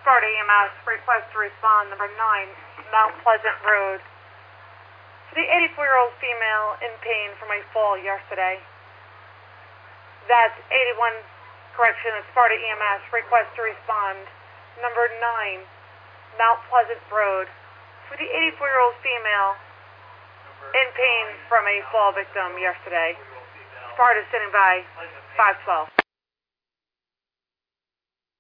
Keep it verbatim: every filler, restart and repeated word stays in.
Sparta E M S, request to respond, number nine, Mount Pleasant Road. For the eighty-four-year-old female in pain from a fall yesterday. That's eighty-one, correction, Sparta E M S, request to respond, number nine, Mount Pleasant Road. For the eighty-four-year-old female in pain from a fall victim yesterday. Sparta standing by, five twelve.